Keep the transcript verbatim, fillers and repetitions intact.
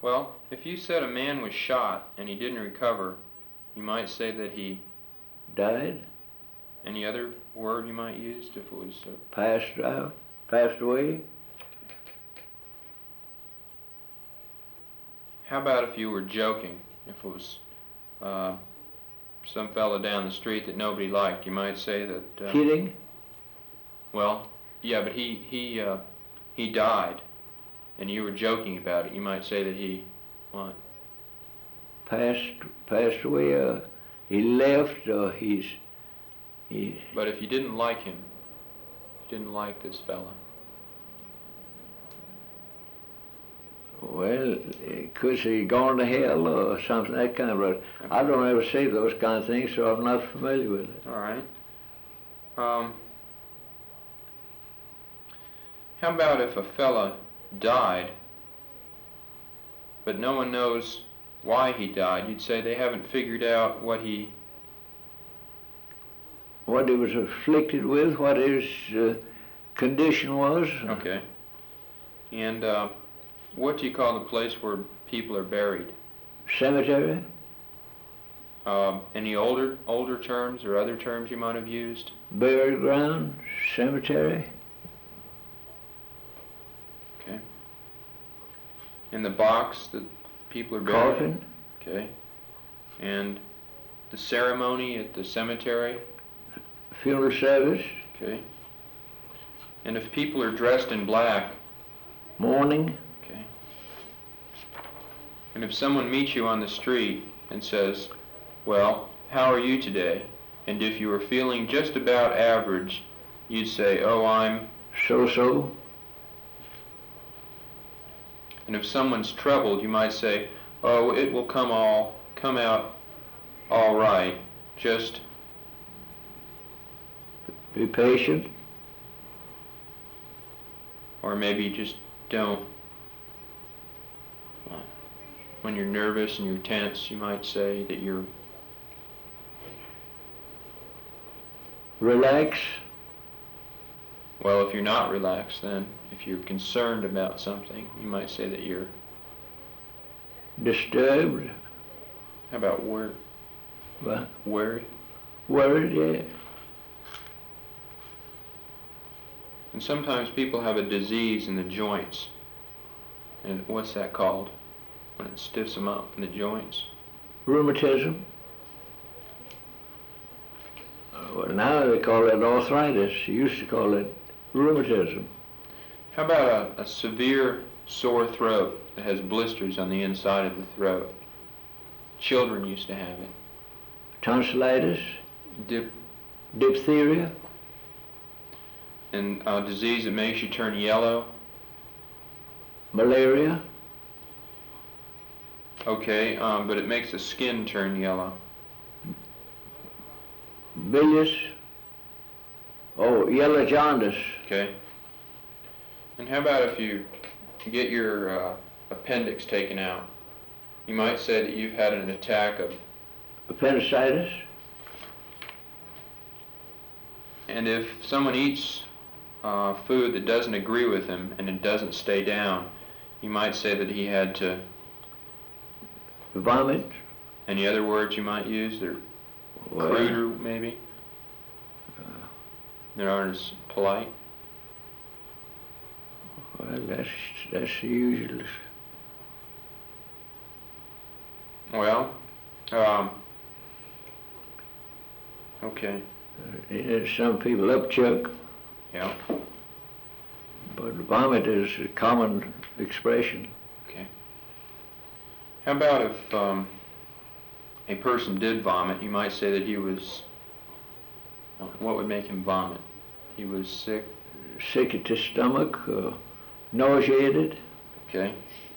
Well, if you said a man was shot and he didn't recover, you might say that he... Died? Any other word you might use if it was... Uh, passed out? Passed away? How about if you were joking? If it was uh, some fella down the street that nobody liked, you might say that... Uh, Kidding? Well, yeah, but he, he, uh, he died, and you were joking about it. You might say that he... What? Passed, passed away, uh, he left, or he's... He... But if you didn't like him, you didn't like this fella. Well, could he gone to hell or something, that kind of... Okay. I don't ever say those kind of things, so I'm not familiar with it. All right. Um, how about if a fella died, but no one knows why he died? You'd say they haven't figured out what he... What he was afflicted with, what his uh, condition was. Okay. And uh, what do you call the place where people are buried? Cemetery. Um, any older older terms or other terms you might have used? Burial ground, cemetery. Okay. In the box that people are buried? Coffin. Okay. And the ceremony at the cemetery? Funeral service. Okay. And if people are dressed in black? Mourning. Okay. And if someone meets you on the street and says, well, how are you today? And if you were feeling just about average, you'd say, oh, I'm... So-so. And if someone's troubled, you might say, oh, it will come all, come out all right. Just... Be patient. Or maybe just don't. When you're nervous and you're tense, you might say that you're... Relax. Well, if you're not relaxed, then if you're concerned about something, you might say that you're... Disturbed. How about wor... What? Worried? Worried, yeah. And sometimes people have a disease in the joints. And what's that called? When it stiffs them up in the joints? Rheumatism. Well, now they call it arthritis. You used to call it rheumatism. How about a, a severe sore throat that has blisters on the inside of the throat? Children used to have it. Tonsillitis. Dip, Diphtheria. and a disease that makes you turn yellow. Malaria. Okay, um, but it makes the skin turn yellow. Bilious. Oh, yellow jaundice. Okay. And how about if you get your uh, appendix taken out? You might say that you've had an attack of... Appendicitis. And if someone eats uh, food that doesn't agree with him and it doesn't stay down, you might say that he had to... Vomit. Any other words you might use? They're Well, cruder, maybe? Uh, That aren't as polite? well, that's, that's the usual. Well, um, okay. Uh, some people upchuck, Yeah, but vomit is a common expression. okay. How about if um, a person did vomit, you might say that he was... What would make him vomit? He was sick? Sick at the stomach, uh, nauseated. Okay.